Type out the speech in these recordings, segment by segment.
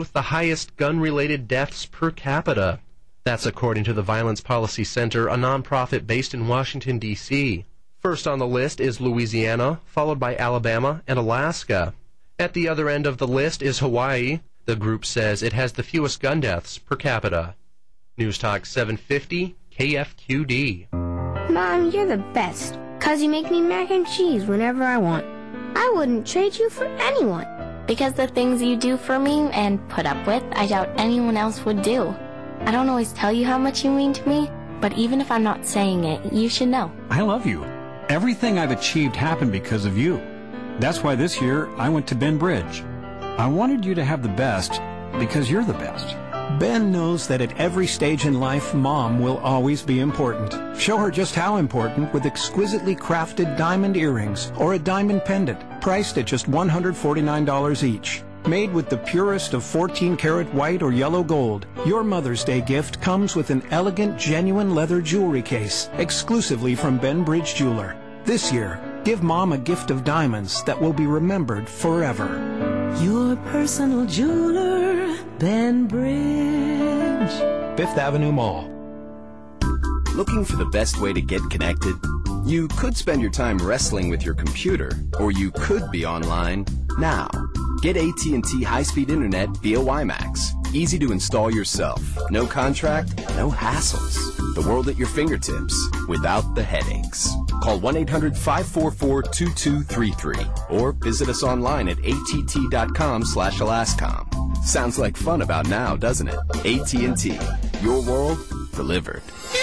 with the highest gun-related deaths per capita. That's according to the Violence Policy Center, a nonprofit based in Washington, D.C. First on the list is Louisiana, followed by Alabama and Alaska. At the other end of the list is Hawaii. The group says it has the fewest gun deaths per capita. News Talk 750, KFQD. Mom, you're the best, 'cause you make me mac and cheese whenever I want. I wouldn't trade you for anyone. Because the things you do for me and put up with, I doubt anyone else would do. I don't always tell you how much you mean to me, but even if I'm not saying it, you should know. I love you. Everything I've achieved happened because of you. That's why this year I went to Ben Bridge. I wanted you to have the best because you're the best. Ben knows that at every stage in life, Mom will always be important. Show her just how important with exquisitely crafted diamond earrings or a diamond pendant, priced at just $149 each. Made with the purest of 14-karat white or yellow gold, your Mother's Day gift comes with an elegant, genuine leather jewelry case, exclusively from Ben Bridge Jeweler. This year, give Mom a gift of diamonds that will be remembered forever. Your personal jeweler, Ben Bridge. Fifth Avenue Mall. Looking for the best way to get connected? You could spend your time wrestling with your computer, or you could be online now. Get AT&T high-speed internet via WiMAX. Easy to install yourself. No contract, no hassles. The world at your fingertips without the headaches. Call 1-800-544-2233 or visit us online at att.com/Alascom. Sounds like fun about now, doesn't it? AT&T. Your world delivered.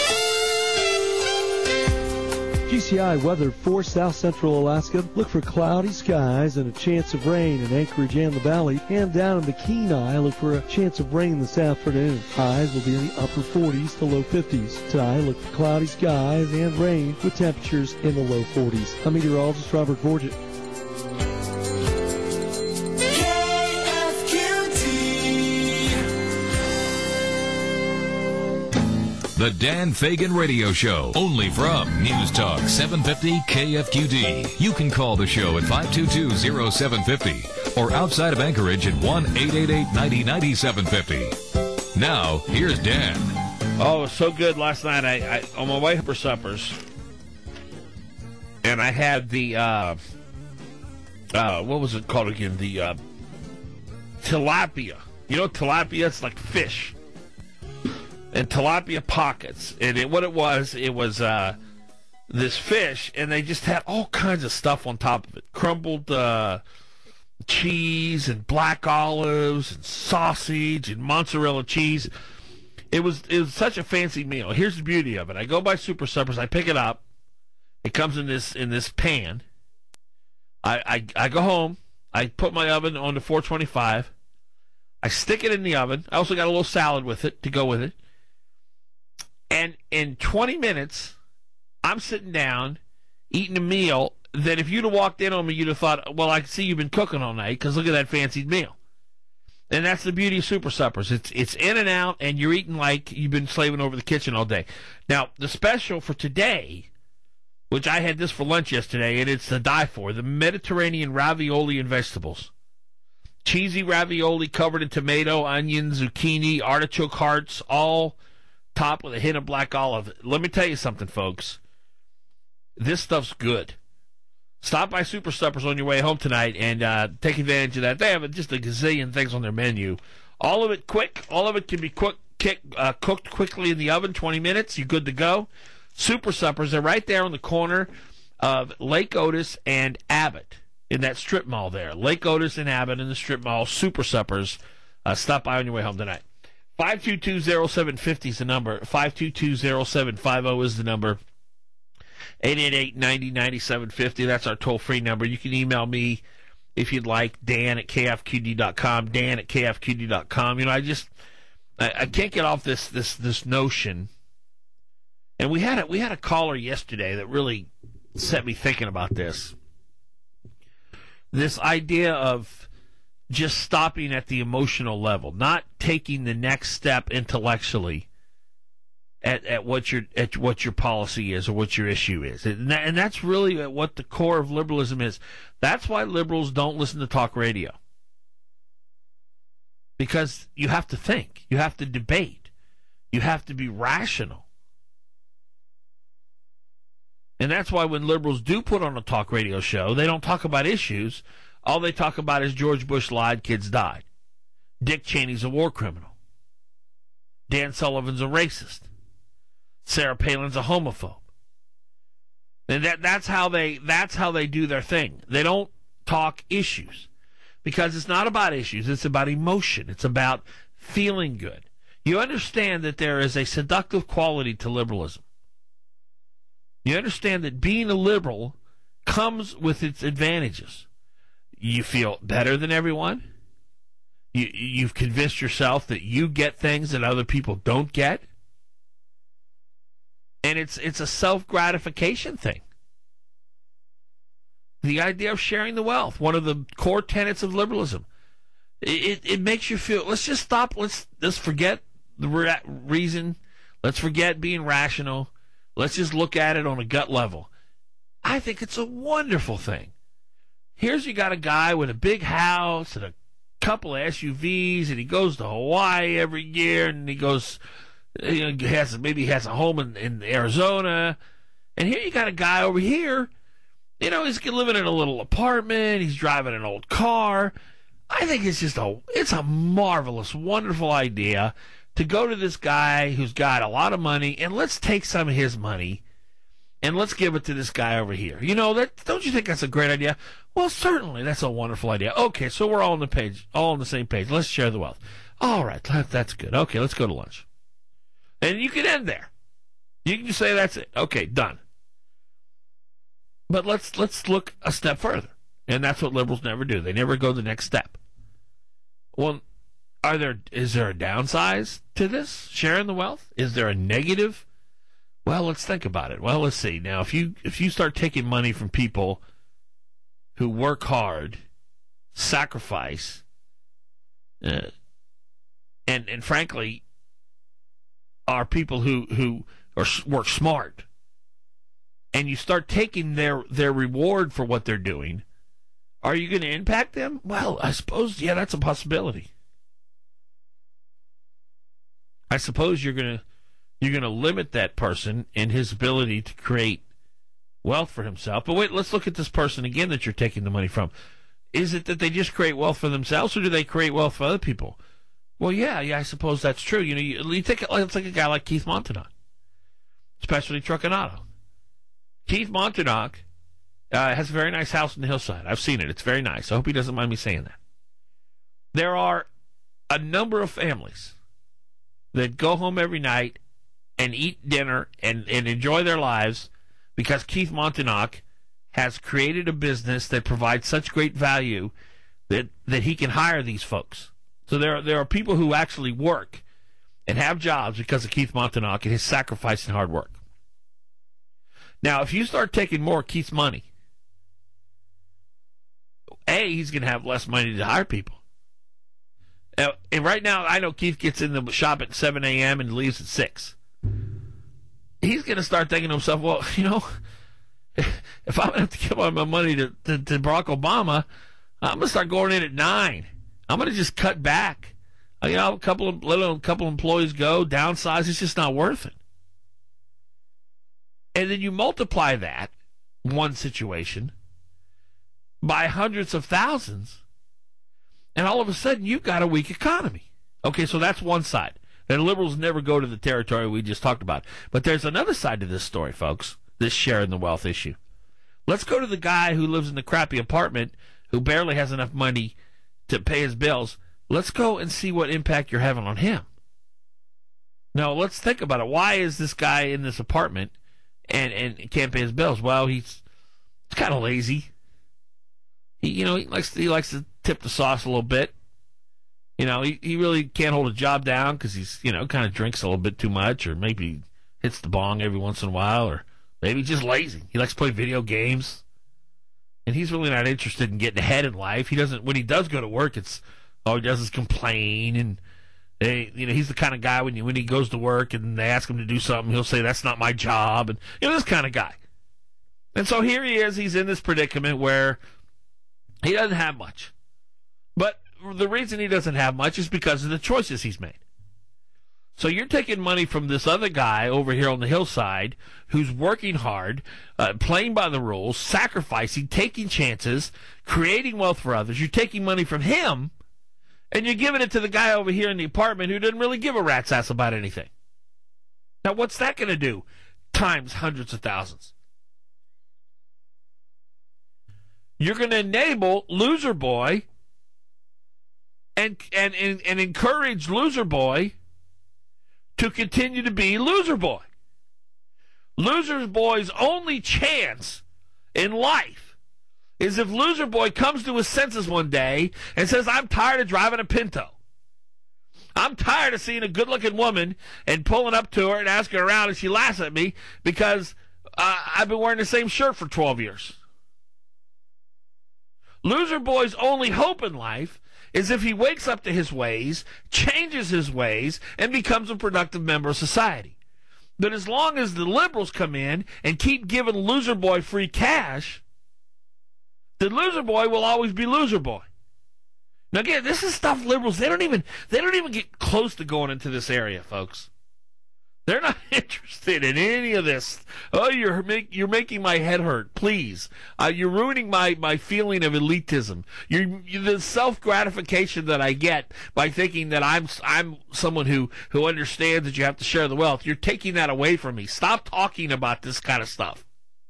GCI weather for South Central Alaska. Look for cloudy skies and a chance of rain in Anchorage and the Valley. And down in the Kenai, look for a chance of rain this afternoon. Highs will be in the upper 40s to low 50s. Tonight, look for cloudy skies and rain with temperatures in the low 40s. I'm meteorologist Robert Forget. The Dan Fagan Radio Show, only from News Talk 750 KFQD. You can call the show at 522-0750 or outside of Anchorage at 1-888-90-9750. Now, here's Dan. Oh, it was so good last night. I on my way for suppers, and I had the, what was it called again? The tilapia. You know tilapia? It's like fish. And tilapia pockets. And what it was this fish, and they just had all kinds of stuff on top of it. Crumbled cheese and black olives and sausage and mozzarella cheese. It was such a fancy meal. Here's the beauty of it. I go by Super Suppers, I pick it up. It comes in this pan. I go home, I put my oven on to 425. I stick it in the oven. I also got a little salad with it to go with it. And in 20 minutes, I'm sitting down, eating a meal that if you'd have walked in on me, you'd have thought, well, I can see you've been cooking all night because look at that fancied meal. And that's the beauty of Super Suppers. It's in and out, and you're eating like you've been slaving over the kitchen all day. Now, the special for today, which I had this for lunch yesterday, and it's to die for, the Mediterranean ravioli and vegetables. Cheesy ravioli covered in tomato, onion, zucchini, artichoke hearts, all topped with a hint of black olive. Let me tell you something, folks. This stuff's good. Stop by Super Suppers on your way home tonight and take advantage of that. They have just a gazillion things on their menu. All of it quick. All of it can be cooked quickly in the oven, 20 minutes. You're good to go. Super Suppers, they're right there on the corner of Lake Otis and Abbott in that strip mall there. Lake Otis and Abbott in the strip mall. Super Suppers. Stop by on your way home tonight. 522-0750 is the number. 522-0750 is the number. 888-90-9750. That's our toll-free number. You can email me if you'd like, dan@kfqd.com, dan@kfqd.com. You know, I can't get off this notion. And we had a caller yesterday that really set me thinking about this. This idea of just stopping at the emotional level, not taking the next step intellectually at what your policy is or what your issue is. And that's really what the core of liberalism is. That's why liberals don't listen to talk radio. because you have to think, you have to debate, you have to be rational. And that's why when liberals do put on a talk radio show, they don't talk about issues. All they talk about is George Bush lied, kids died. Dick Cheney's a war criminal. Dan Sullivan's a racist. Sarah Palin's a homophobe. And that's how they do their thing. They don't talk issues because it's not about issues. It's about emotion. It's about feeling good. You understand that there is a seductive quality to liberalism. You understand that being a liberal comes with its advantages. You feel better than everyone. You've convinced yourself that you get things that other people don't get. And it's a self-gratification thing. The idea of sharing the wealth, one of the core tenets of liberalism. It makes you feel, let's just stop, let's forget the reason, let's forget being rational, let's just look at it on a gut level. I think it's a wonderful thing. Here's you got a guy with a big house and a couple of SUVs, and he goes to Hawaii every year, and he goes, maybe he has a home in Arizona, and here you got a guy over here, he's living in a little apartment, he's driving an old car. I think it's a marvelous, wonderful idea to go to this guy who's got a lot of money, and let's take some of his money, and let's give it to this guy over here. Don't you think that's a great idea? Well, certainly, that's a wonderful idea. Okay, so we're all on the same page. Let's share the wealth. All right, that's good. Okay, let's go to lunch. And you can end there. You can just say that's it. Okay, done. But let's look a step further. And that's what liberals never do. They never go the next step. Well, is there a downside to this, sharing the wealth? Is there a negative? Well, let's think about it. Well, let's see. Now, if you start taking money from people who work hard, sacrifice, and frankly, are people who work smart, and you start taking their reward for what they're doing, are you going to impact them? Well, I suppose, yeah, that's a possibility. I suppose you're going to limit that person in his ability to create wealth for himself. But wait, let's look at this person again that you're taking the money from. Is it that they just create wealth for themselves, or do they create wealth for other people? Well, yeah, I suppose that's true. You take let's take a guy like Keith Montauk, Specialty Truck and Auto. Keith Montauk has a very nice house in the hillside. I've seen it. It's very nice. I hope he doesn't mind me saying that. There are a number of families that go home every night and eat dinner and enjoy their lives because Keith Montauk has created a business that provides such great value that he can hire these folks. So there are people who actually work and have jobs because of Keith Montauk and his sacrifice and hard work. Now, if you start taking more of Keith's money, he's going to have less money to hire people. And right now, I know Keith gets in the shop at 7 a.m. and leaves at 6. He's going to start thinking to himself, well, if I'm going to have to give all my money to Barack Obama, I'm going to start going in at 9. I'm going to just cut back. A couple employees go, downsize. It's just not worth it. And then you multiply that, one situation, by hundreds of thousands, and all of a sudden you've got a weak economy. Okay, so that's one side. The liberals never go to the territory we just talked about. But there's another side to this story, folks, this sharing the wealth issue. Let's go to the guy who lives in the crappy apartment, who barely has enough money to pay his bills. Let's go and see what impact you're having on him. Now, let's think about it. Why is this guy in this apartment and can't pay his bills? Well, he's kind of lazy. He likes to tip the sauce a little bit. He really can't hold a job down because he's, kind of drinks a little bit too much, or maybe hits the bong every once in a while, or maybe just lazy. He likes to play video games, and he's really not interested in getting ahead in life. He doesn't. When he does go to work, all he does is complain, and he's the kind of guy when he goes to work and they ask him to do something, he'll say that's not my job, and this kind of guy. And so here he is. He's in this predicament where he doesn't have much, but the reason he doesn't have much is because of the choices he's made. So you're taking money from this other guy over here on the hillside who's working hard, playing by the rules, sacrificing, taking chances, creating wealth for others. You're taking money from him, and you're giving it to the guy over here in the apartment who doesn't really give a rat's ass about anything. Now, what's that going to do? Times hundreds of thousands. You're going to enable Loser Boy and encourage Loser Boy to continue to be Loser Boy. Loser Boy's only chance in life is if Loser Boy comes to his senses one day and says, I'm tired of driving a Pinto. I'm tired of seeing a good-looking woman and pulling up to her and asking her around, and she laughs at me because I've been wearing the same shirt for 12 years. Loser Boy's only hope in life is if he wakes up to his ways, changes his ways, and becomes a productive member of society. But as long as the liberals come in and keep giving Loser Boy free cash, then Loser Boy will always be Loser Boy. Now again, this is stuff liberals, they don't even get close to going into this area, folks. They're not interested in any of this. Oh, you're making my head hurt. Please, you're ruining my feeling of elitism. The self-gratification that I get by thinking that I'm someone who understands that you have to share the wealth. You're taking that away from me. Stop talking about this kind of stuff.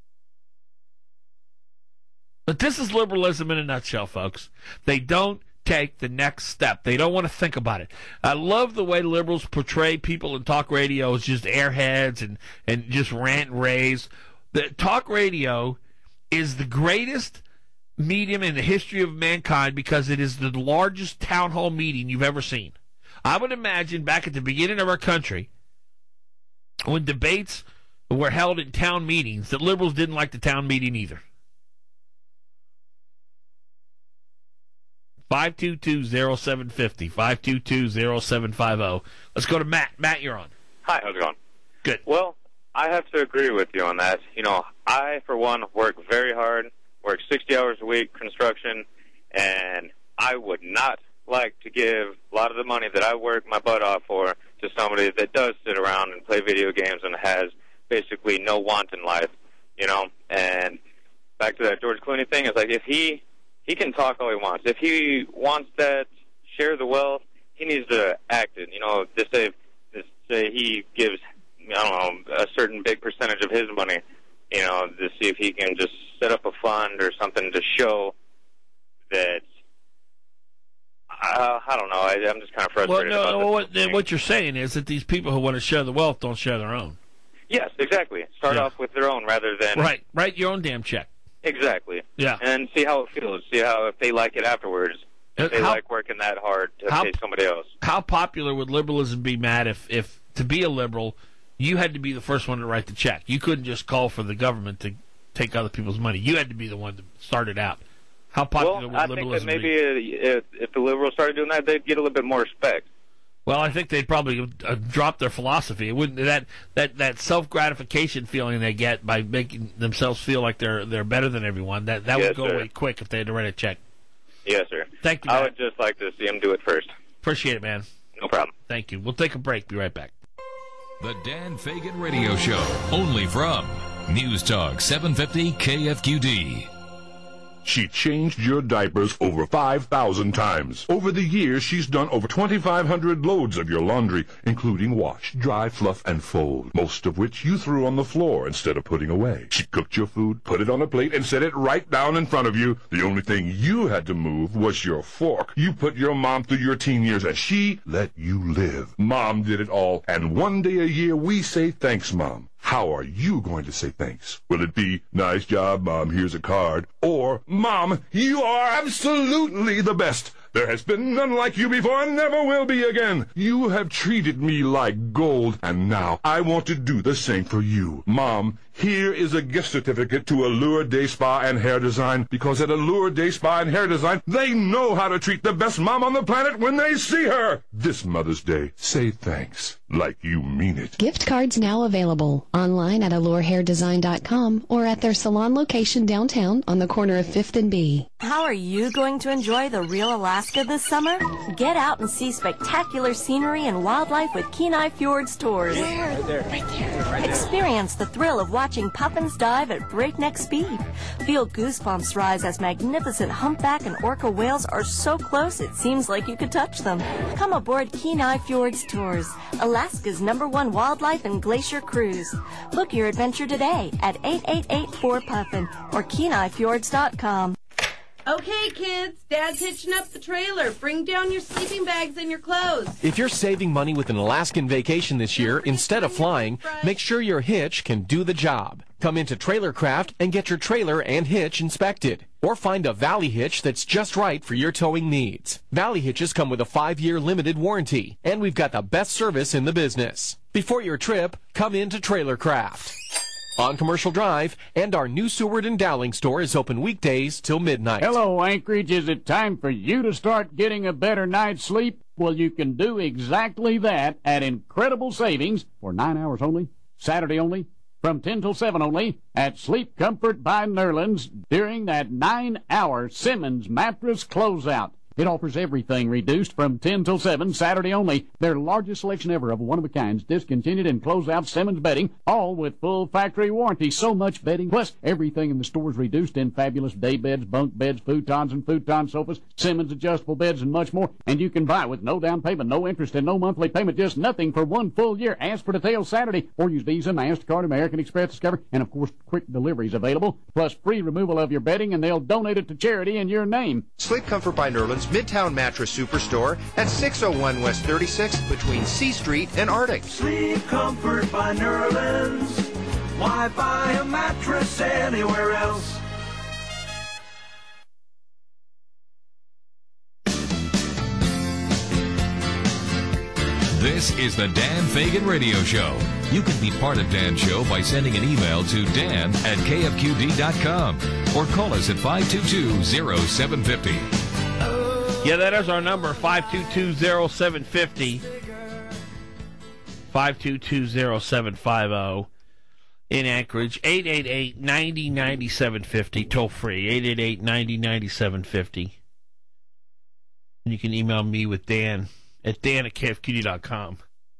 But this is liberalism in a nutshell, folks. They don't take the next step. They don't want to think about it. I love the way liberals portray people in talk radio as just airheads and just rant and raves. The talk radio is the greatest medium in the history of mankind because it is the largest town hall meeting you've ever seen. I would imagine back at the beginning of our country, when debates were held in town meetings, that liberals didn't like the town meeting either. 522-0750, 522-0750. Let's go to Matt. Matt, you're on. Hi, how's it going? Good. Well, I have to agree with you on that. You know, I, for one, work very hard, work 60 hours a week, construction, and I would not like to give a lot of the money that I work my butt off for to somebody that does sit around and play video games and has basically no want in life, you know? And back to that George Clooney thing, it's like if he can talk all he wants. If he wants that, share the wealth, he needs to act it. You know, just say he gives, I don't know, a certain big percentage of his money, you know, to see if he can just set up a fund or something to show that, I don't know, I'm just kind of frustrated about this. What you're saying is that these people who want to share the wealth don't share their own. Yes, exactly. Start off with their own rather than... Right, write your own damn check. Exactly. Yeah. And see how it feels. See how if they like it afterwards. If they like working that hard to pay somebody else. How popular would liberalism be, Matt, if to be a liberal, you had to be the first one to write the check? You couldn't just call for the government to take other people's money. You had to be the one to start it out. How popular would liberalism be? I think that maybe if the liberals started doing that, they'd get a little bit more respect. Well, I think they'd probably drop their philosophy. It wouldn't that self-gratification feeling they get by making themselves feel like they're better than everyone. That would go away quick if they had to write a check. Yes, sir. Thank you, Matt. I would just like to see him do it first. Appreciate it, man. No problem. Thank you. We'll take a break. Be right back. The Dan Fagan Radio Show, only from News Talk 750 KFQD. She changed your diapers over 5,000 times. Over the years, she's done over 2,500 loads of your laundry, including wash, dry, fluff, and fold, most of which you threw on the floor instead of putting away. She cooked your food, put it on a plate, and set it right down in front of you. The only thing you had to move was your fork. You put your mom through your teen years, and she let you live. Mom did it all, and one day a year we say thanks, Mom. How are you going to say thanks? Will it be, nice job, Mom, here's a card? Or, Mom, you are absolutely the best. There has been none like you before and never will be again. You have treated me like gold, and now I want to do the same for you. Mom, here is a gift certificate to Allure Day Spa and Hair Design, because at Allure Day Spa and Hair Design, they know how to treat the best mom on the planet when they see her. This Mother's Day, say thanks like you mean it. Gift cards now available online at AllureHairDesign.com or at their salon location downtown on the corner of 5th and B. How are you going to enjoy the real Alaska Alaska this summer? Get out and see spectacular scenery and wildlife with Kenai Fjords Tours. Right there. Experience the thrill of watching puffins dive at breakneck speed. Feel goosebumps rise as magnificent humpback and orca whales are so close it seems like you could touch them. Come aboard Kenai Fjords Tours, Alaska's #1 wildlife and glacier cruise. Book your adventure today at 8884-PUFFIN or KenaiFjords.com. Okay, kids, Dad's hitching up the trailer. Bring down your sleeping bags and your clothes. If you're saving money with an Alaskan vacation this year, instead of flying, make sure your hitch can do the job. Come into Trailer Craft and get your trailer and hitch inspected. Or find a Valley hitch that's just right for your towing needs. Valley hitches come with a 5-year limited warranty, and we've got the best service in the business. Before your trip, come into Trailer Craft on Commercial Drive, and our new Seward and Dowling store is open weekdays till midnight. Hello, Anchorage. Is it time for you to start getting a better night's sleep? Well, you can do exactly that at incredible savings for 9 hours only, Saturday only, from 10 till 7 only, at Sleep Comfort by Nerlens during that 9-hour Simmons mattress closeout. It offers everything reduced from 10 till 7, Saturday only. Their largest selection ever of one-of-a-kinds, discontinued and close-out Simmons bedding, all with full factory warranty. So much bedding, plus everything in the store is reduced in fabulous day beds, bunk beds, futons and futon sofas, Simmons adjustable beds, and much more. And you can buy with no down payment, no interest, and no monthly payment, just nothing for 1 full year. Ask for details Saturday, or use Visa, MasterCard, American Express, Discover, and of course, quick deliveries available, plus free removal of your bedding, and they'll donate it to charity in your name. Sleep Comfort by Nerlens Midtown Mattress Superstore at 601 West 36th between C Street and Arctic. Sleep Comfort by Nerlens. Why buy a mattress anywhere else? This is the Dan Fagan Radio Show. You can be part of Dan's show by sending an email to dan@kfqd.com or call us at 522-0750. Yeah, that is our number, 522-0750. 522-0750 in Anchorage. 888-90-9750, toll free. 888-90-9750. And you can email me with Dan at dan@kfqd.com.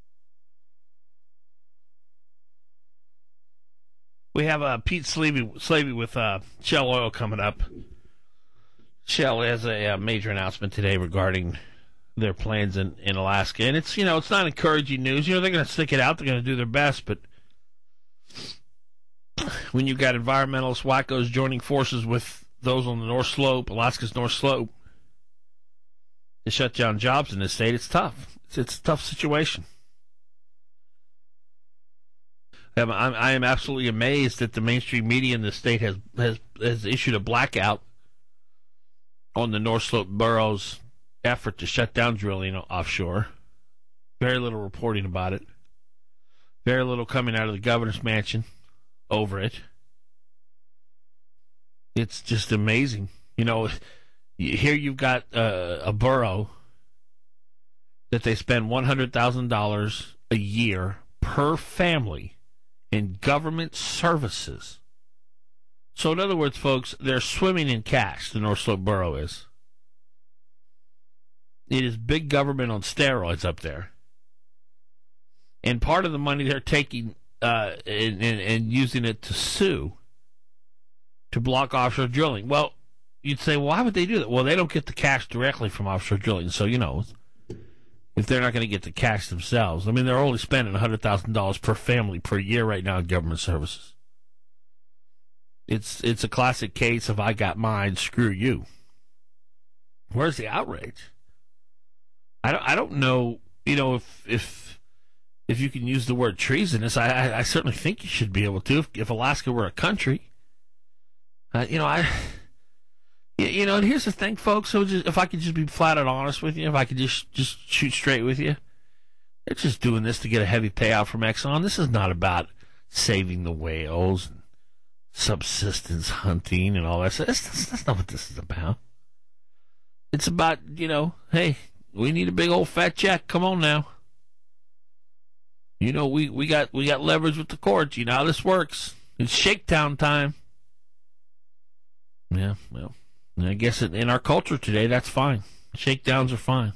We have Pete Slavey with Shell Oil coming up. Shell has a major announcement today regarding their plans in Alaska, and it's it's not encouraging news. They're going to stick it out. They're going to do their best, but when you've got environmentalist wackos joining forces with those on the North Slope, Alaska's North Slope, to shut down jobs in this state, it's tough. It's a tough situation. I am absolutely amazed that the mainstream media in the state has issued a blackout on the North Slope borough's effort to shut down drilling offshore. Very little reporting about it. Very little coming out of the governor's mansion over it. It's just amazing. Here you've got a borough that they spend $100,000 a year per family in government services. So in other words, folks, they're swimming in cash, the North Slope Borough is. It is big government on steroids up there. And part of the money they're taking and using it to sue, to block offshore drilling. Well, you'd say, why would they do that? Well, they don't get the cash directly from offshore drilling. So, if they're not going to get the cash themselves. I mean, they're only spending $100,000 per family per year right now in government services. It's a classic case of I got mine, screw you. Where's the outrage? I don't know, if you can use the word treasonous. I certainly think you should be able to if Alaska were a country. And here's the thing, folks. So if I could just be flat out honest with you, if I could just shoot straight with you, they're just doing this to get a heavy payout from Exxon. This is not about saving the whales and subsistence hunting and all that. That's not what this is about. It's about, hey, we need a big old fat check. Come on now. We got leverage with the courts. You know how this works. It's shakedown time. Yeah, well, I guess in our culture today, that's fine. Shakedowns are fine.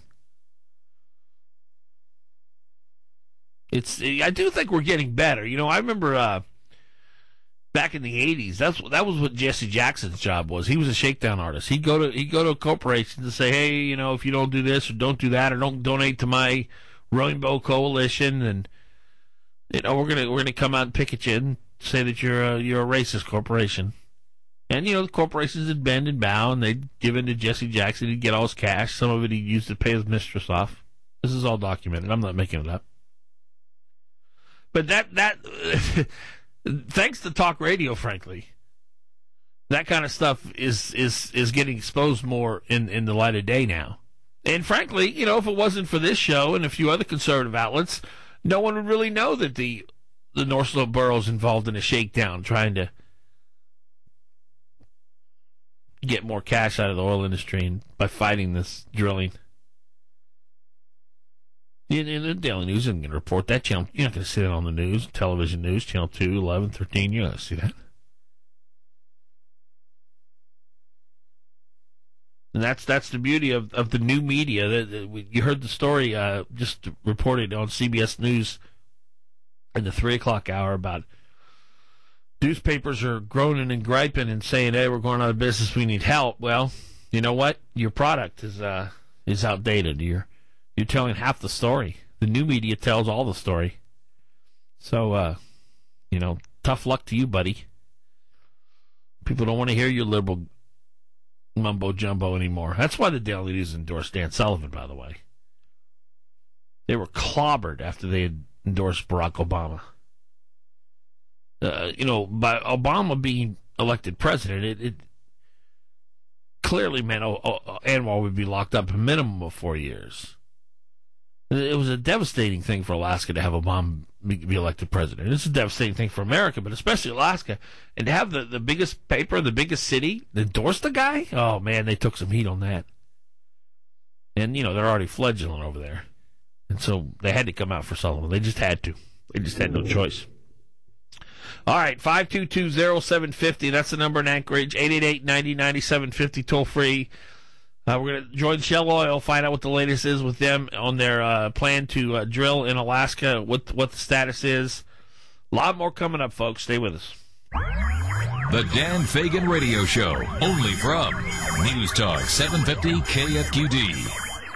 I do think we're getting better. I remember back in the 80s, that was what Jesse Jackson's job was. He was a shakedown artist. He'd go to corporations and say, hey, if you don't do this or don't do that or don't donate to my Rainbow Coalition, and we're gonna come out and pick at you and say that you're a racist corporation. And the corporations would bend and bow, and they'd give in to Jesse Jackson. He'd get all his cash. Some of it he'd use to pay his mistress off. This is all documented. I'm not making it up. But that thanks to talk radio, frankly, that kind of stuff is getting exposed more in the light of day now. And frankly, if it wasn't for this show and a few other conservative outlets, no one would really know that the North Slope borough's involved in a shakedown, trying to get more cash out of the oil industry and by fighting this drilling. In the Daily News isn't going to report that channel. You're not going to see that on the news, television news, channel 2, 11, 13. You're not going to see that. And that's the beauty of the new media. You heard the story just reported on CBS News in the 3 o'clock hour about newspapers are groaning and griping and saying, hey, we're going out of business, we need help. Well, you know what? Your product is outdated. You're telling half the story. The new media tells all the story. So, tough luck to you, buddy. People don't want to hear your liberal mumbo-jumbo anymore. That's why the Daily News endorsed Dan Sullivan, by the way. They were clobbered after they had endorsed Barack Obama. By Obama being elected president, it clearly meant Anwar would be locked up a minimum of 4 years. It was a devastating thing for Alaska to have Obama be elected president. It's a devastating thing for America, but especially Alaska. And to have the biggest paper, the biggest city endorse the guy? Oh, man, they took some heat on that. And, they're already fledgling over there. And so they had to come out for Sullivan. They just had to. They just had no choice. All right, 522-0750. That's the number in Anchorage. 888-90-9750, toll free. We're going to join Shell Oil, find out what the latest is with them on their plan to drill in Alaska, what the status is. A lot more coming up, folks. Stay with us. The Dan Fagan Radio Show, only from News Talk 750 KFQD.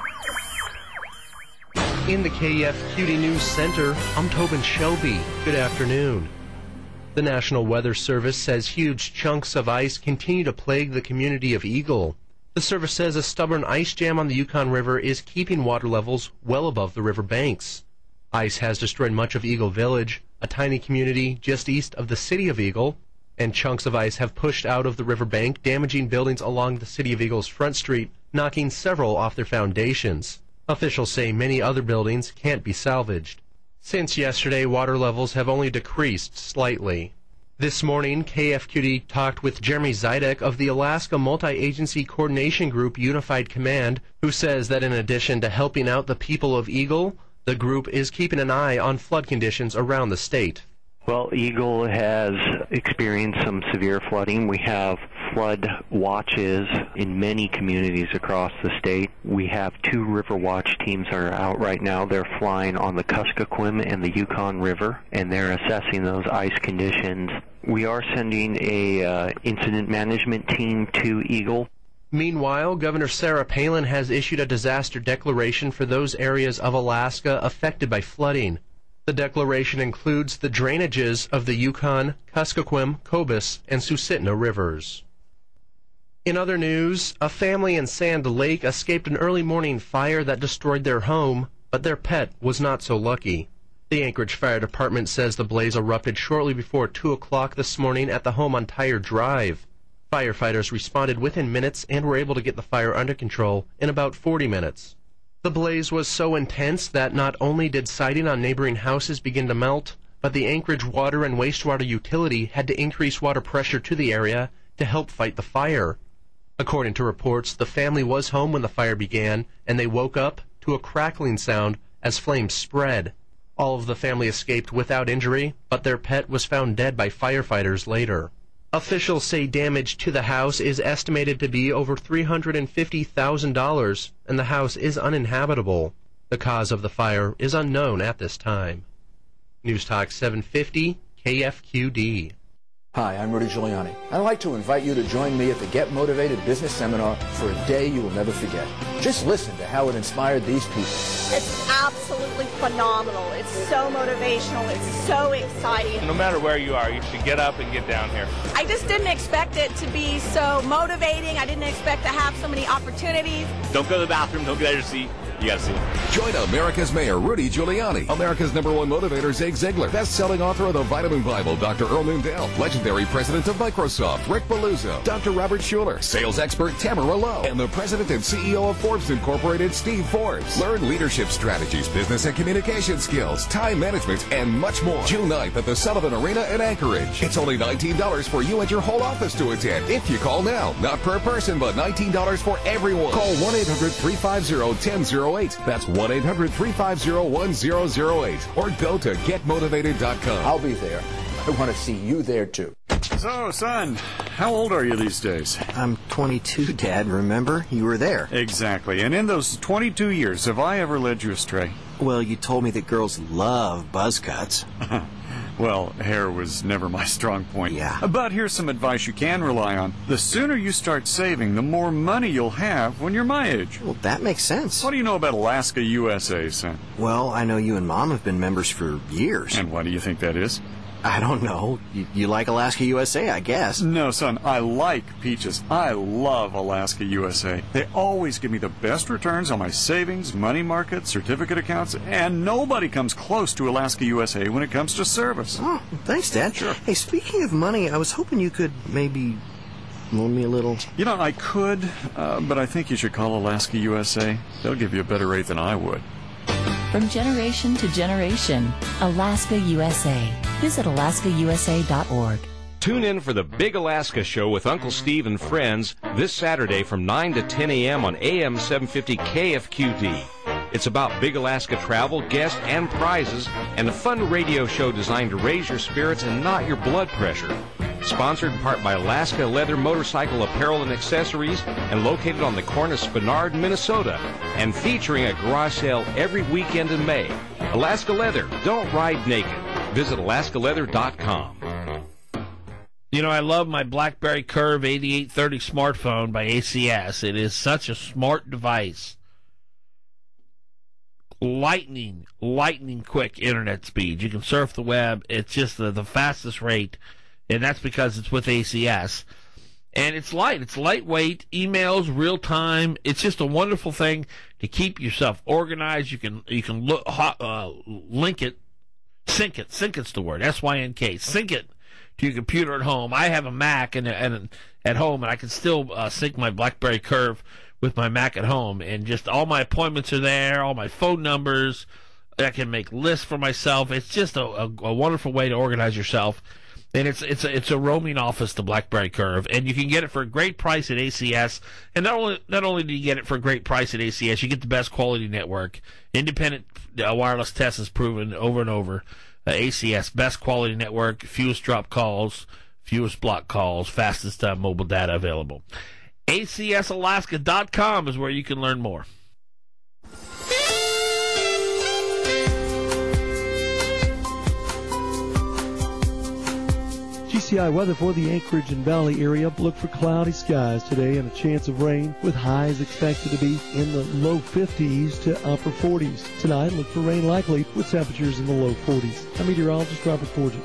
In the KFQD News Center, I'm Tobin Shelby. Good afternoon. The National Weather Service says huge chunks of ice continue to plague the community of Eagle. The service says a stubborn ice jam on the Yukon River is keeping water levels well above the river banks. Ice has destroyed much of Eagle Village, a tiny community just east of the city of Eagle, and chunks of ice have pushed out of the riverbank, damaging buildings along the city of Eagle's Front Street, knocking several off their foundations. Officials say many other buildings can't be salvaged. Since yesterday, water levels have only decreased slightly. This morning, KFQD talked with Jeremy Zidek of the Alaska Multi-Agency Coordination Group Unified Command, who says that in addition to helping out the people of Eagle, the group is keeping an eye on flood conditions around the state. Well, Eagle has experienced some severe flooding. We have flood watches in many communities across the state. We have 2 river watch teams that are out right now. They're flying on the Kuskokwim and the Yukon River, and they're assessing those ice conditions. We are sending a incident management team to Eagle. Meanwhile, Governor Sarah Palin has issued a disaster declaration for those areas of Alaska affected by flooding. The declaration includes the drainages of the Yukon, Kuskokwim, Cobus, and Susitna rivers. In other news, a family in Sand Lake escaped an early morning fire that destroyed their home, but their pet was not so lucky. The Anchorage Fire Department says the blaze erupted shortly before 2 o'clock this morning at the home on Tire Drive. Firefighters responded within minutes and were able to get the fire under control in about 40 minutes. The blaze was so intense that not only did siding on neighboring houses begin to melt, but the Anchorage Water and Wastewater Utility had to increase water pressure to the area to help fight the fire. According to reports, the family was home when the fire began, and they woke up to a crackling sound as flames spread. All of the family escaped without injury, but their pet was found dead by firefighters later. Officials say damage to the house is estimated to be over $350,000, and the house is uninhabitable. The cause of the fire is unknown at this time. News Talk 750 KFQD. Hi, I'm Rudy Giuliani. I'd like to invite you to join me at the Get Motivated Business Seminar for a day you will never forget. Just listen to how it inspired these people. It's absolutely phenomenal. It's so motivational. It's so exciting. No matter where you are, you should get up and get down here. I just didn't expect it to be so motivating. I didn't expect to have so many opportunities. Don't go to the bathroom. Don't get out of your seat. You gotta see it. Join America's Mayor Rudy Giuliani, America's #1 motivator Zig Ziglar, best-selling author of the Vitamin Bible Dr. Earl Moondale, legendary president of Microsoft Rick Belluzzo, Dr. Robert Schuller, sales expert Tamara Lowe, and the president and CEO of Forbes Incorporated Steve Forbes. Learn leadership strategies, business and communication skills, time management, and much more. June 9th at the Sullivan Arena in Anchorage. It's only $19 for you and your whole office to attend if you call now. Not per person, but $19 for everyone. Call 1-800-350-1008. That's 1-800-350-1008. Or go to getmotivated.com. I'll be there. I want to see you there, too. So, son, how old are you these days? I'm 22, Dad. Remember? You were there. Exactly. And in those 22 years, have I ever led you astray? Well, you told me that girls love buzz cuts. Well, hair was never my strong point. Yeah. But here's some advice you can rely on. The sooner you start saving, the more money you'll have when you're my age. Well, that makes sense. What do you know about Alaska USA, son? Well, I know you and Mom have been members for years. And why do you think that is? I don't know. You like Alaska USA, I guess. No, son, I like peaches. I love Alaska USA. They always give me the best returns on my savings, money market, certificate accounts, and nobody comes close to Alaska USA when it comes to service. Oh, thanks, Dad. Sure. Hey, speaking of money, I was hoping you could maybe loan me a little. You know, I could, but I think you should call Alaska USA. They'll give you a better rate than I would. From generation to generation, Alaska USA. Visit alaskausa.org. Tune in for the Big Alaska Show with Uncle Steve and friends this Saturday from 9 to 10 a.m. on AM 750 KFQD. It's about Big Alaska travel, guests, and prizes, and a fun radio show designed to raise your spirits and not your blood pressure. Sponsored in part by Alaska Leather Motorcycle Apparel and Accessories, and located on the corner of Spenard, Minnesota, and featuring a garage sale every weekend in May. Alaska Leather, don't ride naked. Visit alaskaleather.com. You know, I love my BlackBerry Curve 8830 smartphone by ACS. It is such a smart device. Lightning quick internet speed. You can surf the web. It's just the fastest rate, and that's because it's with ACS. And it's light. It's lightweight. Emails, real time. It's just a wonderful thing to keep yourself organized. You can look, link it, sync it. Sync it's the word. SYNK. Sync it to your computer at home. I have a Mac and at home, and I can still sync my BlackBerry Curve with my Mac at home, and just all my appointments are there, all my phone numbers. I can make lists for myself. It's just a wonderful way to organize yourself. And it's a roaming office, the BlackBerry Curve, and you can get it for a great price at ACS. And not only do you get it for a great price at ACS, you get the best quality network. Independent wireless test has proven over and over. ACS, best quality network, fewest drop calls, fewest block calls, fastest mobile data available. ACSalaska.com is where you can learn more. GCI weather for the Anchorage and Valley area. Look for cloudy skies today and a chance of rain, with highs expected to be in the low 50s to upper 40s. Tonight, look for rain likely with temperatures in the low 40s. I'm meteorologist Robert Forget.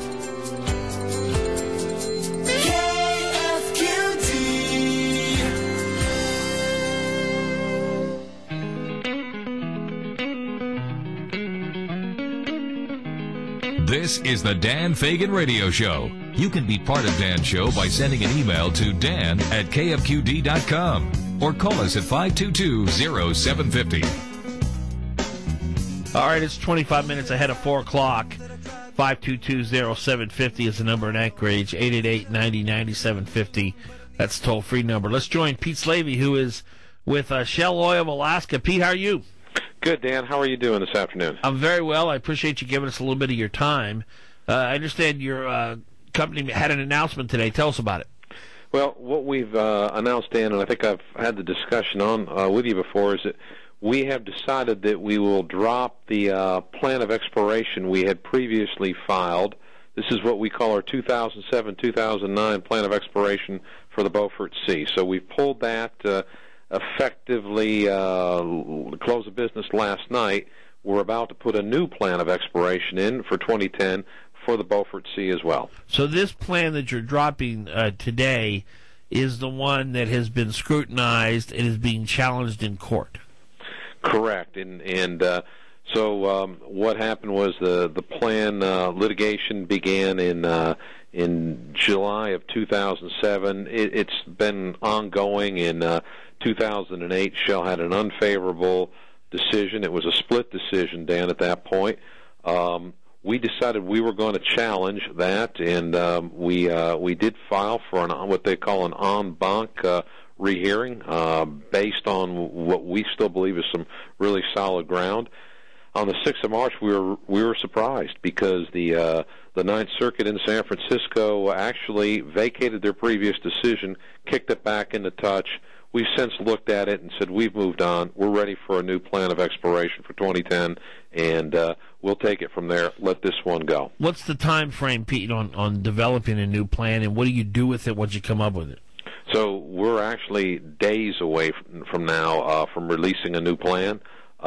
This is the Dan Fagan Radio Show. You can be part of Dan's show by sending an email to dan@kfqd.com or call us at 522-0750. All right, it's 25 minutes ahead of 4 o'clock. 522-0750 is the number in Anchorage, 888-90-9750. That's the toll-free number. Let's join Pete Slavey, who is with Shell Oil of Alaska. Pete, how are you? Good, Dan. How are you doing this afternoon? I'm very well. I appreciate you giving us a little bit of your time. I understand you're company had an announcement today. Tell us about it. Well, what we've announced, Dan, and I think I've had the discussion on with you before, is that we have decided that we will drop the plan of exploration we had previously filed. This is what we call our 2007-2009 plan of exploration for the Beaufort Sea. So we pulled that effectively, close of business last night. We're about to put a new plan of exploration in for 2010 for the Beaufort Sea as well. So this plan that you're dropping today is the one that has been scrutinized and is being challenged in court. Correct. So what happened was the plan litigation began in July of 2007. It's been ongoing. In 2008, Shell had an unfavorable decision. It was a split decision, Dan, at that point. We decided we were going to challenge that, and we did file for what they call an en banc rehearing based on what we still believe is some really solid ground. On the 6th of March, we were surprised because the Ninth Circuit in San Francisco actually vacated their previous decision, kicked it back into touch. We've since looked at it and said we've moved on. We're ready for a new plan of exploration for 2010, and we'll take it from there. Let this one go. What's the time frame, Pete, on developing a new plan, and what do you do with it once you come up with it? So we're actually days away from now from releasing a new plan.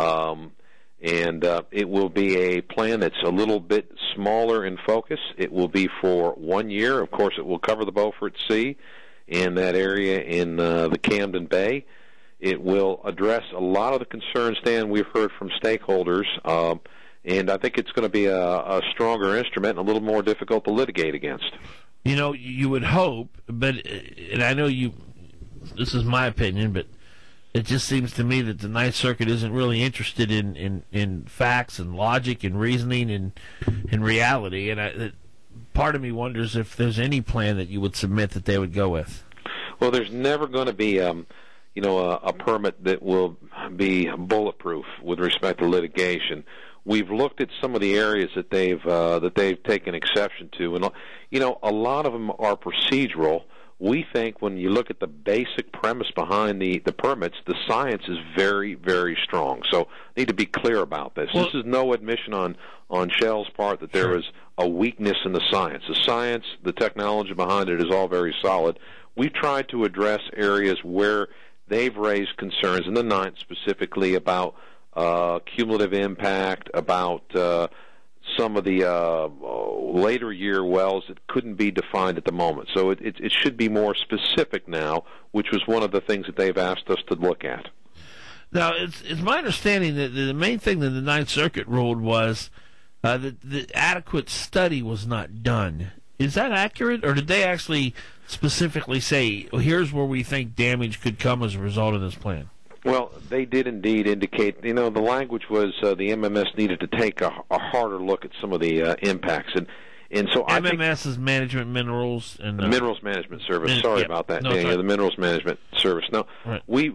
And it will be a plan that's a little bit smaller in focus. It will be for 1 year. Of course, it will cover the Beaufort Sea and that area in the Camden Bay. It will address a lot of the concerns, Dan, we've heard from stakeholders, and I think it's going to be a stronger instrument and a little more difficult to litigate against. You know, you would hope, but, and I know this is my opinion, but it just seems to me that the Ninth Circuit isn't really interested in facts and logic and reasoning and reality. And part of me wonders if there's any plan that you would submit that they would go with. Well, there's never going to be, a permit that will be bulletproof with respect to litigation. We've looked at some of the areas that they've taken exception to, and a lot of them are procedural. We think when you look at the basic premise behind the permits, the science is very, very strong. So I need to be clear about this. This is no admission on Shell's part that there is a weakness in the science. The science, the technology behind it is all very solid. We've tried to address areas where they've raised concerns, in the Ninth specifically, about cumulative impact, about some of the later year wells that couldn't be defined at the moment. So it should be more specific now, which was one of the things that they've asked us to look at. Now, it's my understanding that the main thing that the Ninth Circuit ruled was that the adequate study was not done. Is that accurate, or did they actually specifically say, well, here's where we think damage could come as a result of this plan? Well, they did indeed indicate, the language was the MMS needed to take a harder look at some of the impacts. And so MMS is Management Minerals and the Minerals Management Service. Sorry about that. No, the Minerals Management Service. Now, right. We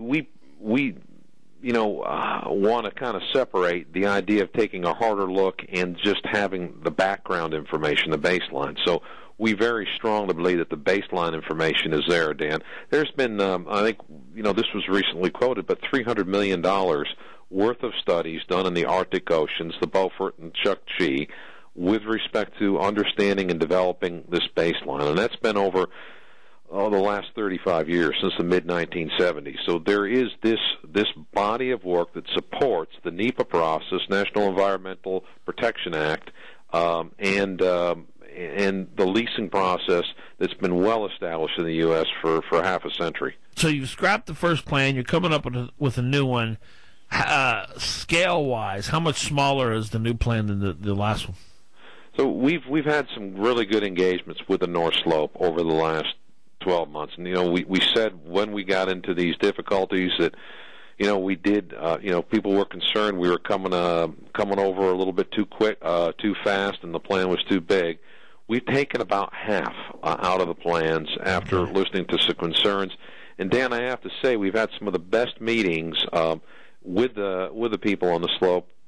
want to kind of separate the idea of taking a harder look and just having the background information, the baseline. So we very strongly believe that the baseline information is there, Dan. There's been, I think, this was recently quoted, but $300 million worth of studies done in the Arctic Oceans, the Beaufort and Chukchi, with respect to understanding and developing this baseline. And that's been over the last 35 years, since the mid-1970s. So there is this body of work that supports the NEPA process, National Environmental Protection Act, and the leasing process that's been well established in the U.S. for half a century. So you've scrapped the first plan. You're coming up with a new one. Scale-wise, how much smaller is the new plan than the last one? So we've had some really good engagements with the North Slope over the last 12 months. And, we said when we got into these difficulties that, we did, people were concerned we were coming over a little bit too quick, too fast, and the plan was too big. We've taken about half out of the plans after listening to some concerns. And, Dan, I have to say we've had some of the best meetings with the people on the slope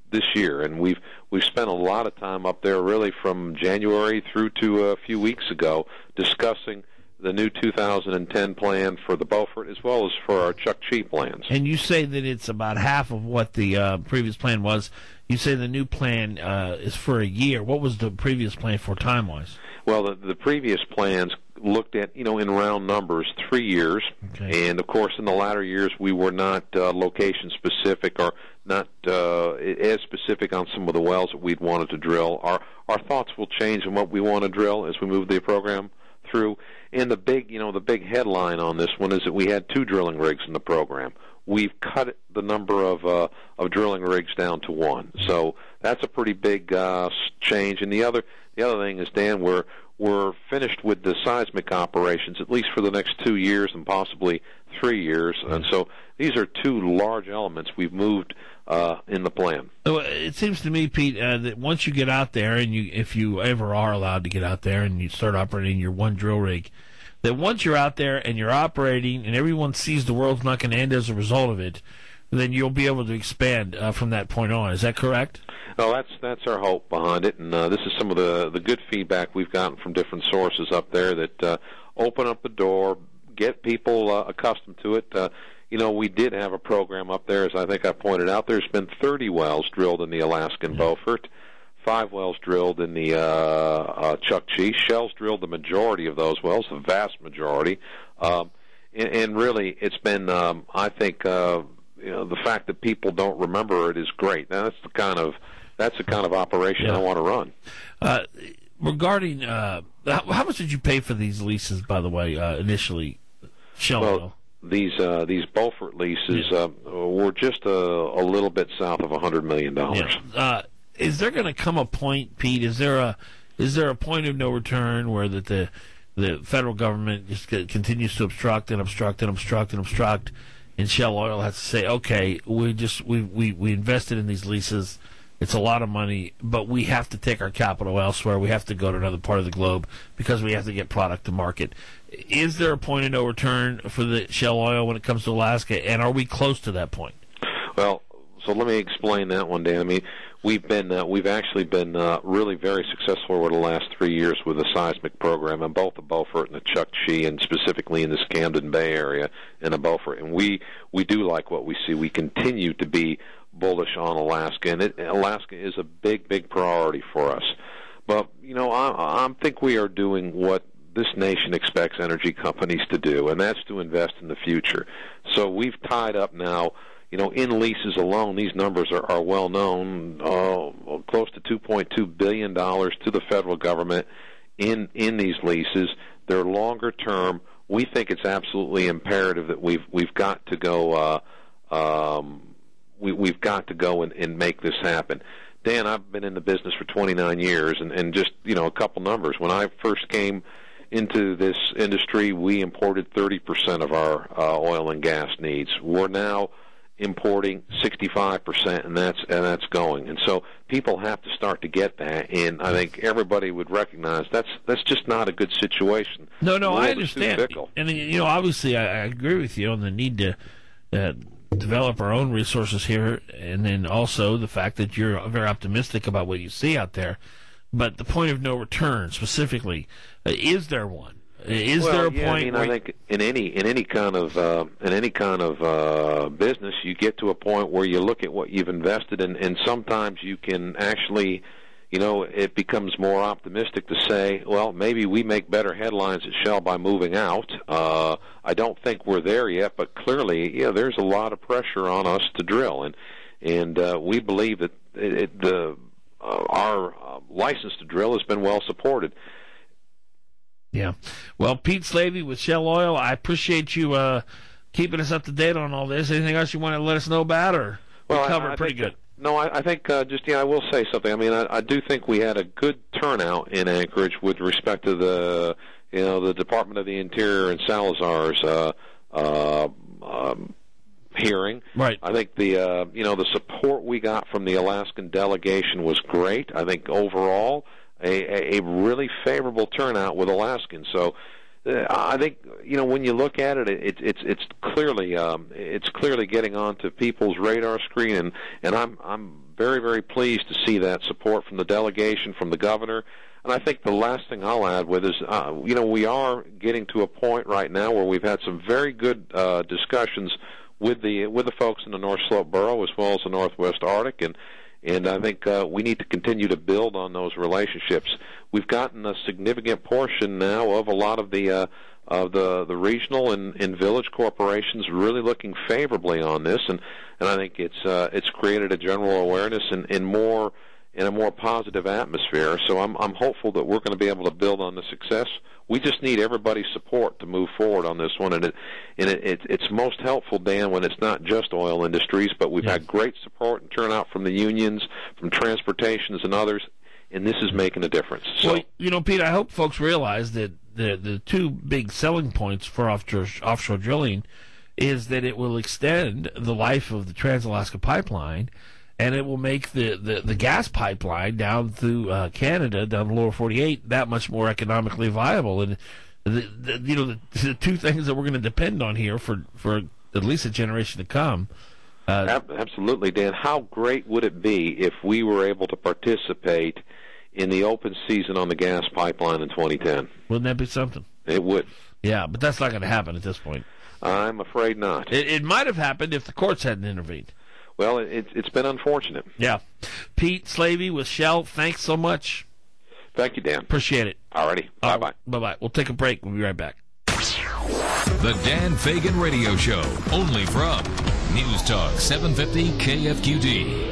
this year, and we've spent a lot of time up there, really from January through to a few weeks ago, discussing the new 2010 plan for the Beaufort as well as for our Chuck Chi plans. And you say that it's about half of what the previous plan was. You say the new plan is for a year. What was the previous plan for time-wise? Well, the previous plans looked at, in round numbers, 3 years. Okay. And, of course, in the latter years, we were not location-specific or not as specific on some of the wells that we'd wanted to drill. Our thoughts will change on what we want to drill as we move the program through. And the big headline on this one is that we had 2 drilling rigs in the program. We've cut the number of drilling rigs down to 1. So that's a pretty big change. And the other thing is, Dan, we're finished with the seismic operations, at least for the next 2 years and possibly 3 years. And so these are 2 large elements we've moved in the plan. So it seems to me, Pete, that once you get out there, and if you ever are allowed to get out there and you start operating your 1 drill rig, that once you're out there and you're operating and everyone sees the world's not going to end as a result of it, then you'll be able to expand from that point on. Is that correct? Well, that's our hope behind it, and this is some of the good feedback we've gotten from different sources up there that open up the door, get people accustomed to it. We did have a program up there, as I think I pointed out. There's been 30 wells drilled in the Alaskan Beaufort, 5 wells drilled in the Chuck Chi. Shell's drilled the majority of those wells, the vast majority. And really, it's been, I think, the fact that people don't remember it is great. Now, that's the kind of operation I want to run. Regarding how much did you pay for these leases, by the way, initially? Shell oil. These Beaufort leases were just a little bit south of $100 million. Is there going to come a point, Pete? Is there a point of no return where the federal government just continues to obstruct and obstruct and obstruct and obstruct, and Shell Oil has to say, okay, we invested in these leases. It's a lot of money, but we have to take our capital elsewhere. We have to go to another part of the globe because we have to get product to market. Is there a point of no return for the Shell Oil when it comes to Alaska, and are we close to that point? Well, so let me explain that one, Dan. I mean, we've actually been really very successful over the last 3 years with the seismic program in both the Beaufort and the Chuck Chi, and specifically in this Camden Bay area in the Beaufort. And we do like what we see. We continue to be bullish on Alaska, and Alaska is a big priority for us. But I think we are doing what this nation expects energy companies to do, and that's to invest in the future. So we've tied up now, in leases alone, these numbers are well known, close to $2.2 billion to the federal government in these leases. They're longer term. We think it's absolutely imperative that we've got to go. We've got to go and make this happen. Dan, I've been in the business for 29 years, and just a couple numbers. When I first came into this industry, we imported 30% of our oil and gas needs. We're now importing 65%, and that's going. And so people have to start to get that, and I think everybody would recognize that's just not a good situation. No, I understand. And obviously, I agree with you on the need to develop our own resources here, and then also the fact that you're very optimistic about what you see out there. But the point of no return, specifically, is there one? Is there a point? I think in any kind of business, you get to a point where you look at what you've invested in, and sometimes you can actually, it becomes more optimistic to say, well, maybe we make better headlines at Shell by moving out. I don't think we're there yet, but clearly, there's a lot of pressure on us to drill, and we believe that our license to drill has been well supported. Yeah. Well, Pete Slavey with Shell Oil, I appreciate you keeping us up to date on all this. Anything else you want to let us know about, or we covered it pretty good? No, I think I will say something. I mean, I do think we had a good turnout in Anchorage with respect to the Department of the Interior and Salazar's hearing. Right. I think the support we got from the Alaskan delegation was great. I think overall a really favorable turnout with Alaskans. So I think when you look at it, it's clearly getting onto people's radar screen, and I'm very, very pleased to see that support from the delegation, from the governor. And I think the last thing I'll add with is, we are getting to a point right now where we've had some very good discussions with the folks in the North Slope Borough as well as the Northwest Arctic, and I think we need to continue to build on those relationships. We've gotten a significant portion now of a lot of the regional and village corporations really looking favorably on this, and I think it's created a general awareness and a more positive atmosphere. So I'm hopeful that we're going to be able to build on the success. We just need everybody's support to move forward on this one, and it's most helpful, Dan, when it's not just oil industries, but we've had great support and turnout from the unions, from transportations and others, and this is making a difference. So, well, Pete, I hope folks realize that the two big selling points for offshore drilling is that it will extend the life of the Trans-Alaska Pipeline, and it will make the gas pipeline down through Canada, down the lower 48, that much more economically viable. And the two things that we're going to depend on here for at least a generation to come. Absolutely, Dan. How great would it be if we were able to participate in the open season on the gas pipeline in 2010? Wouldn't that be something? It would. Yeah, but that's not going to happen at this point. I'm afraid not. It might have happened if the courts hadn't intervened. Well, it's been unfortunate. Yeah. Pete Slavey with Shell, thanks so much. Thank you, Dan. Appreciate it. Alrighty. Bye-bye. Bye-bye. We'll take a break. We'll be right back. The Dan Fagan Radio Show, only from News Talk 750 KFQD.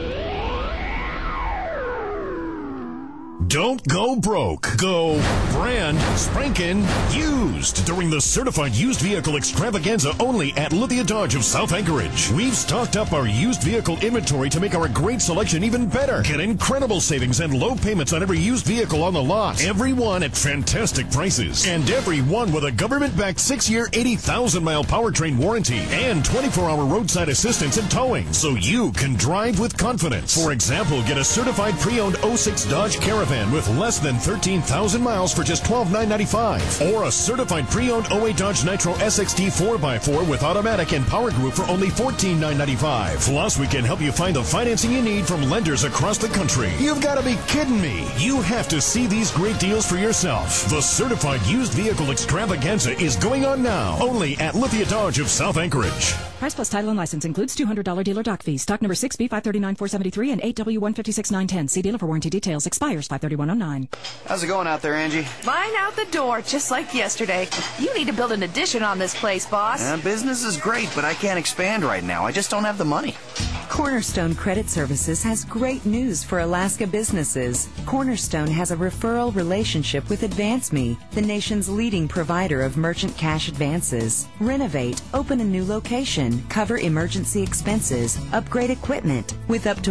Don't go broke. Go brand spankin' used during the Certified Used Vehicle Extravaganza only at Lithia Dodge of South Anchorage. We've stocked up our used vehicle inventory to make our great selection even better. Get incredible savings and low payments on every used vehicle on the lot. Every one at fantastic prices. And every one with a government-backed 6-year, 80,000-mile powertrain warranty and 24-hour roadside assistance and towing, so you can drive with confidence. For example, get a certified pre-owned 06 Dodge Caravan with less than 13,000 miles for just $12,995. Or a certified pre-owned 08 Dodge Nitro SXT 4x4 with automatic and power group for only $14,995. Plus, we can help you find the financing you need from lenders across the country. You've got to be kidding me. You have to see these great deals for yourself. The Certified Used Vehicle Extravaganza is going on now, only at Lithia Dodge of South Anchorage. Price plus title and license includes $200 dealer dock fees. Stock number 6B539473 and 8W156910. See dealer for warranty details. Expires 5/31/09. How's it going out there, Angie? Mine out the door, just like yesterday. You need to build an addition on this place, boss. Business is great, but I can't expand right now. I just don't have the money. Cornerstone Credit Services has great news for Alaska businesses. Cornerstone has a referral relationship with AdvanceMe, the nation's leading provider of merchant cash advances. Renovate, open a new location, cover emergency expenses, upgrade equipment with up to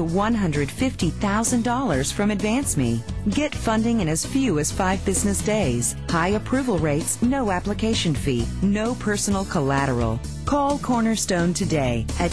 $150,000 from AdvanceMe. Get funding in as few as 5 business days. High approval rates, no application fee, no personal collateral. Call Cornerstone today at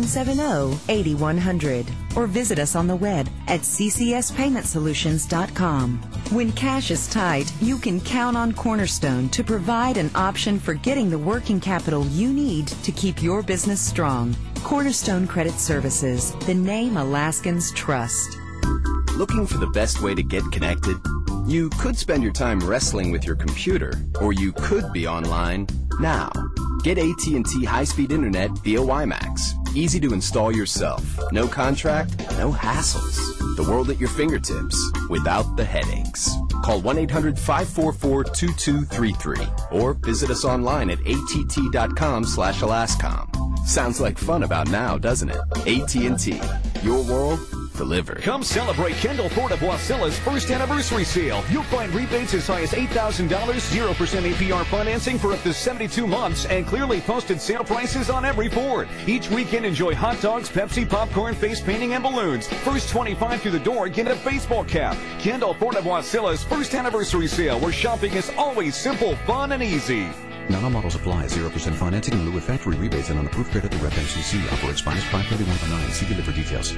770-8100 or visit us on the web at ccspaymentsolutions.com. When cash is tight, you can count on Cornerstone to provide an option for getting the working capital you need to keep your business strong. Cornerstone Credit Services, the name Alaskans trust. Looking for the best way to get connected? You could spend your time wrestling with your computer, or you could be online now. Get AT&T high-speed internet via WiMAX. Easy to install yourself. No contract, no hassles. The world at your fingertips without the headaches. Call 1-800-544-2233 or visit us online at att.com/Alascom. Sounds like fun about now, doesn't it? AT&T. Your world delivered. Come celebrate Kendall Ford of Wasella's first anniversary sale. You'll find rebates as high as $8,000, 0% APR financing for up to 72 months, and clearly posted sale prices on every Ford. Each weekend, enjoy hot dogs, Pepsi, popcorn, face painting, and balloons. First 25 through the door get a baseball cap. Kendall Ford of Wasella's first anniversary sale, where shopping is always simple, fun, and easy. None models apply. 0% financing in lieu of factory rebates and on approved credit through Rep MCC. Offer expires 5/31/09. See dealer for details.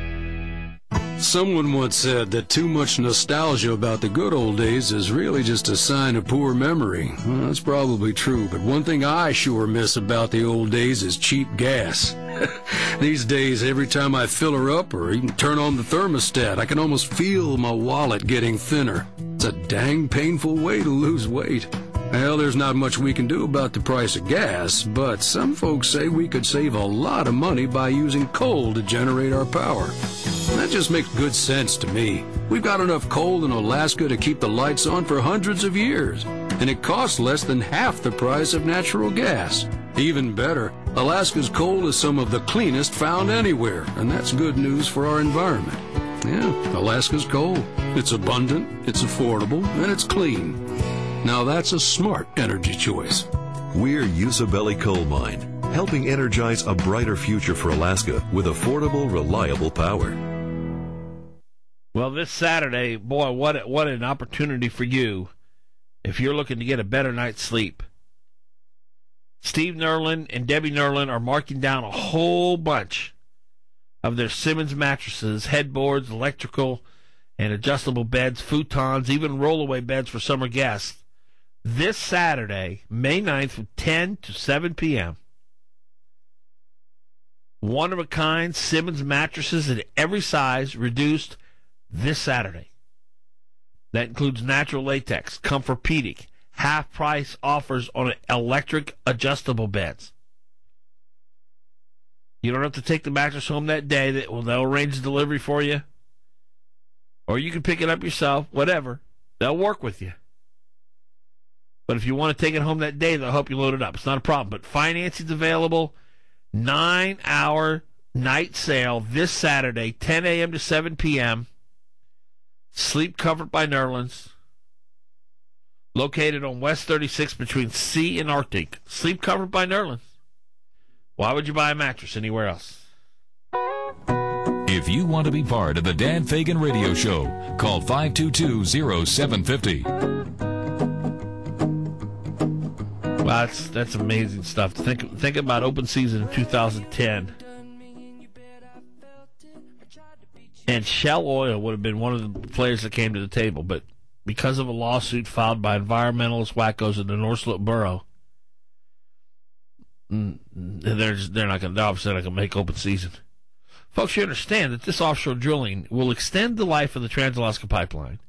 Someone once said that too much nostalgia about the good old days is really just a sign of poor memory. Well, that's probably true, but one thing I sure miss about the old days is cheap gas. These days, every time I fill her up or even turn on the thermostat, I can almost feel my wallet getting thinner. It's a dang painful way to lose weight. Well, there's not much we can do about the price of gas, but some folks say we could save a lot of money by using coal to generate our power. That just makes good sense to me. We've got enough coal in Alaska to keep the lights on for hundreds of years, and it costs less than half the price of natural gas. Even better, Alaska's coal is some of the cleanest found anywhere, and that's good news for our environment. Yeah, Alaska's coal. It's abundant, it's affordable, and it's clean. Now that's a smart energy choice. We're Usabelli Coal Mine, helping energize a brighter future for Alaska with affordable, reliable power. Well, this Saturday, boy, what an opportunity for you if you're looking to get a better night's sleep. Steve Nerlin and Debbie Nerlin are marking down a whole bunch of their Simmons mattresses, headboards, electrical, and adjustable beds, futons, even rollaway beds for summer guests. This Saturday, May 9th, from 10 to 7 p.m. One-of-a-kind Simmons mattresses in every size, reduced this Saturday. That includes natural latex, Comfortpedic, half-price offers on electric adjustable beds. You don't have to take the mattress home that day. They'll arrange the delivery for you. Or you can pick it up yourself, whatever. They'll work with you. But if you want to take it home that day, they'll help you load it up. It's not a problem. But financing's available. 9-hour night sale this Saturday, 10 a.m. to 7 p.m. Sleep Comfort by Nerlins. Located on West 36 between C and Arctic. Sleep Comfort by Nerlins. Why would you buy a mattress anywhere else? If you want to be part of the Dan Fagan Radio Show, call 522-0750. Well, that's amazing stuff. Think about open season in 2010. And Shell Oil would have been one of the players that came to the table, but because of a lawsuit filed by environmentalist wackos in the North Slope Borough, they're obviously not going to make open season. Folks, you understand that this offshore drilling will extend the life of the Trans-Alaska Pipeline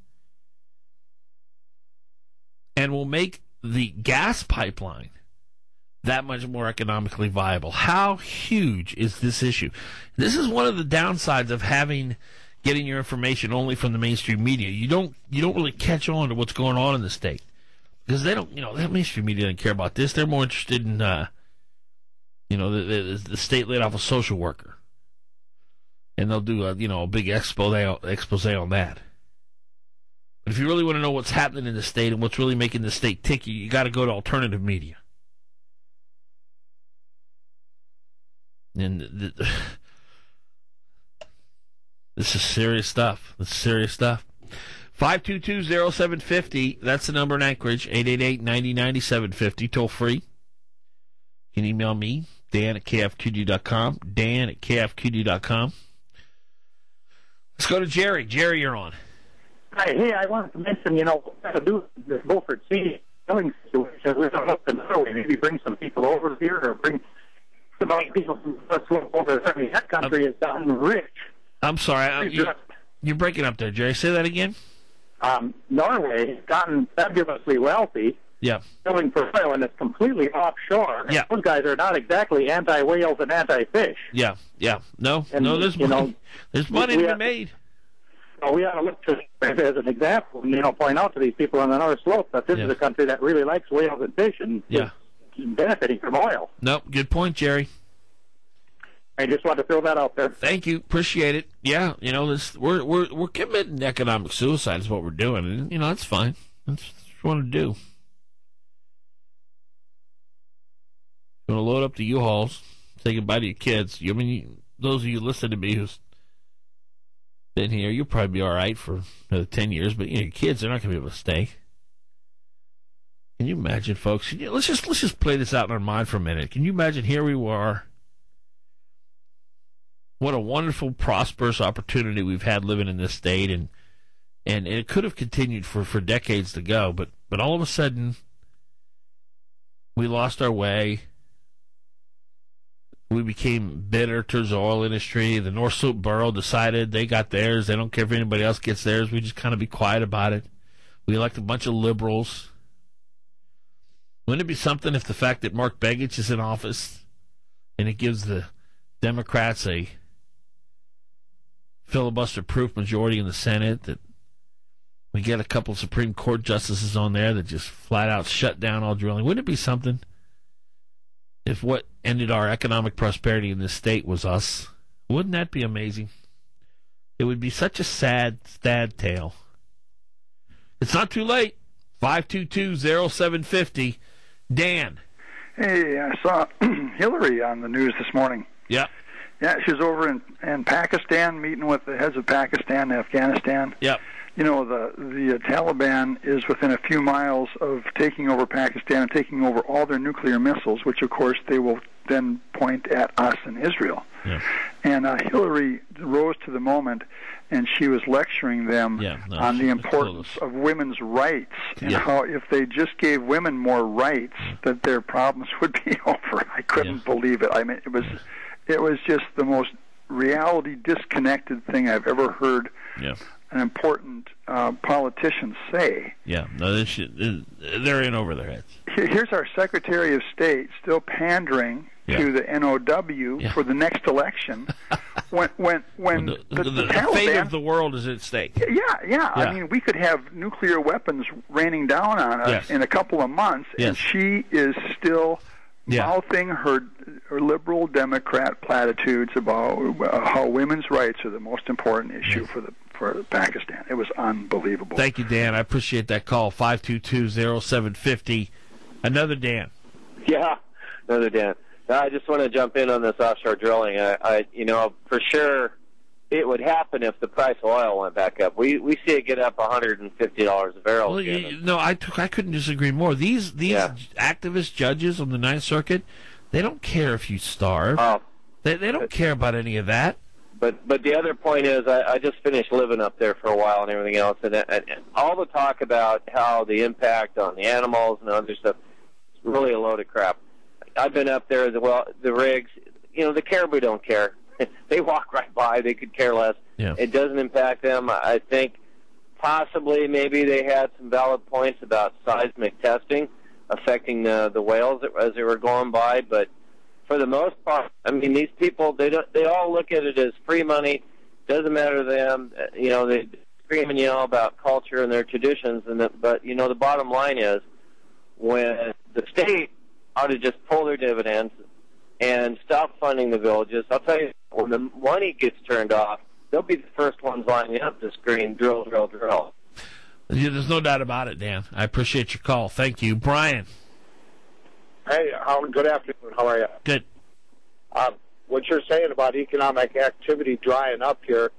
and will make the gas pipeline that much more economically viable. How huge is this issue? This is one of the downsides of getting your information only from the mainstream media. You don't really catch on to what's going on in the state because they don't. The mainstream media doesn't care about this. They're more interested in the state laid off a social worker, and they'll do a big expose on that. But if you really want to know what's happening in the state and what's really making the state tick, you got to go to alternative media. And this is serious stuff. 522-0750. That's the number in Anchorage. 888-90-9750. Toll free. You can email me, Dan@KFQD.com. Dan@KFQD.com. Let's go to Jerry. Jerry, you're on. Hi, hey, I wanted to mention, what to do with this Beaufort Sea killing situation. We don't look another way. Maybe bring some people over here or bring some other people from over there. I mean, that country has gotten rich. I'm sorry. You're breaking up there, Jerry. Say that again. Norway has gotten fabulously wealthy. Yeah. Drilling for oil, and it's completely offshore. Yeah. Those guys are not exactly anti-whales and anti-fish. Yeah. No, there's money. There's money to be made. Well, we ought to look to it as an example and, point out to these people on the North Slope that this is a country that really likes whales and fish and is benefiting from oil. Nope, good point, Jerry. I just want to throw that out there. Thank you. Appreciate it. Yeah, we're committing economic suicide is what we're doing, and, that's fine. That's what we want to do. You want to load up the U-Hauls, say goodbye to your kids. Those of you listening to me who's been here, you'll probably be all right for another 10 years, but your kids, they're not going to be able to stay. Can you imagine, folks? Let's just play this out in our mind for a minute. Can you imagine here we are? What a wonderful, prosperous opportunity we've had living in this state, and it could have continued for decades to go, but all of a sudden we lost our way. We became bitter towards the oil industry. The North Slope Borough decided they got theirs. They don't care if anybody else gets theirs. We just kind of be quiet about it. We elect a bunch of liberals. Wouldn't it be something if the fact that Mark Begich is in office and it gives the Democrats a filibuster-proof majority in the Senate, that we get a couple of Supreme Court justices on there that just flat out shut down all drilling? Wouldn't it be something if what ended our economic prosperity in this state was us? Wouldn't that be amazing? It would be such a sad tale. It's not too late. 522-0750. Dan. Hey, I saw Hillary on the news this morning. Yeah. Yeah, she was over in Pakistan meeting with the heads of Pakistan and Afghanistan. Yep. You know, the Taliban is within a few miles of taking over Pakistan and taking over all their nuclear missiles, which, of course, they will then point at us and Israel. Yeah. And Hillary rose to the moment, and she was lecturing them on the importance of women's rights and how if they just gave women more rights, that their problems would be over. I couldn't believe it. I mean, it was just the most reality disconnected thing I've ever heard an important politician say. Yeah, no, they're in over their heads. Here's our Secretary of State still pandering to the NOW for the next election when the Taliban, fate of the world is at stake. Yeah. I mean, we could have nuclear weapons raining down on us in a couple of months, and she is still mouthing her liberal Democrat platitudes about how women's rights are the most important issue for Pakistan. It was unbelievable. Thank you, Dan. I appreciate that call. 522-0750. Another Dan. Yeah, another Dan. I just want to jump in on this offshore drilling. I for sure it would happen if the price of oil went back up. We see it get up $150 a barrel. Well, I couldn't disagree more. These activist judges on the Ninth Circuit, they don't care if you starve. They don't care about any of that. But the other point is, I just finished living up there for a while and everything else, and all the talk about how the impact on the animals and other stuff is really a load of crap. I've been up there as well. The rigs, the caribou don't care. They walk right by. They could care less. Yeah. It doesn't impact them. I think possibly maybe they had some valid points about seismic testing affecting the whales as they were going by, but for the most part, I mean, these people, they all look at it as free money. Doesn't matter to them. They scream and yell about culture and their traditions, but the bottom line is, when the state ought to just pull their dividends and stop funding the villages. I'll tell you, when the money gets turned off, they'll be the first ones lining up to scream, drill, drill, drill. Yeah, there's no doubt about it, Dan. I appreciate your call. Thank you. Brian. Hey, Howard, good afternoon. How are you? Good. What you're saying about economic activity drying up here,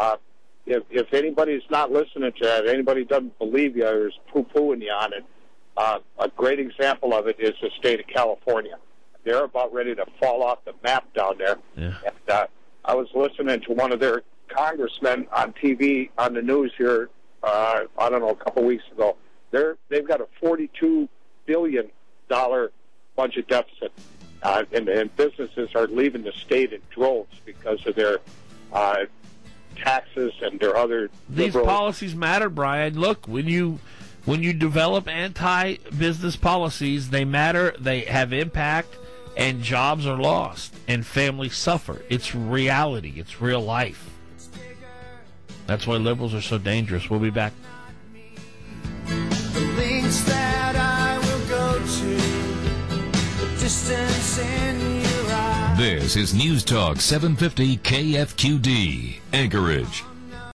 if anybody's not listening to that, anybody doesn't believe you or is poo-pooing you on it, a great example of it is the state of California. They're about ready to fall off the map down there. Yeah. And, I was listening to one of their congressmen on TV, on the news here, a couple weeks ago. They've got a $42 billion budget deficit, and businesses are leaving the state in droves because of their taxes and their other These policies matter, Brian. Look, when you develop anti-business policies, they matter, they have impact, and jobs are lost, and families suffer. It's reality. It's real life. That's why liberals are so dangerous. We'll be back. The links that I will go to, the distance in your eyes. This is News Talk 750 KFQD, Anchorage.